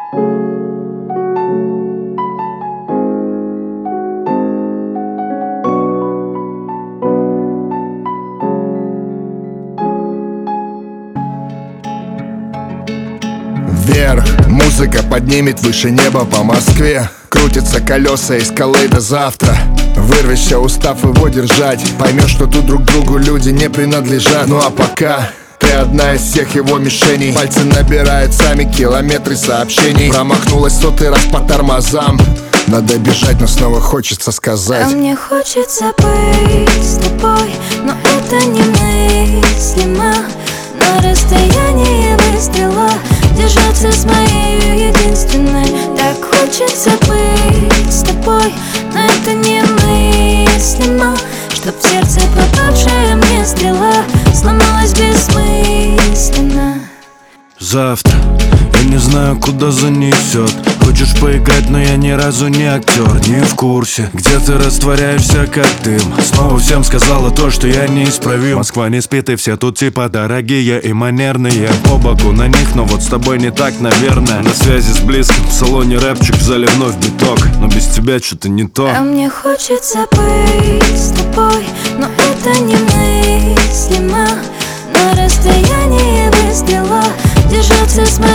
Вверх, музыка поднимет выше неба по Москве. Крутятся колеса из скалы до завтра. Вырвешься, устав его держать. Поймешь, что тут друг другу люди не принадлежат. Ну а пока ты одна из всех его мишеней. Пальцы набирают сами километры сообщений. Промахнулась сотый раз по тормозам. Надо бежать, но снова хочется сказать: а мне хочется быть с тобой, но это немыслимо. На расстоянии выстрела держаться с моей единственной. Так хочется быть с тобой, но это немыслимо. Чтоб в сердце попавшая мне стрела сломалась бессмысленно. Завтра я не знаю, куда занесет. Хочешь поиграть, но я ни разу не актер. Не в курсе, где ты растворяешься как дым. Снова всем сказала то, что я неисправим. Москва не спит, и все тут типа дорогие и манерные. По боку на них, но вот с тобой не так, наверное. На связи с близким, в салоне рэпчик, в зале вновь биток. Но без тебя что-то не то. А мне хочется быть с тобой, но это немыслимо. На расстоянии выстрела держаться с моей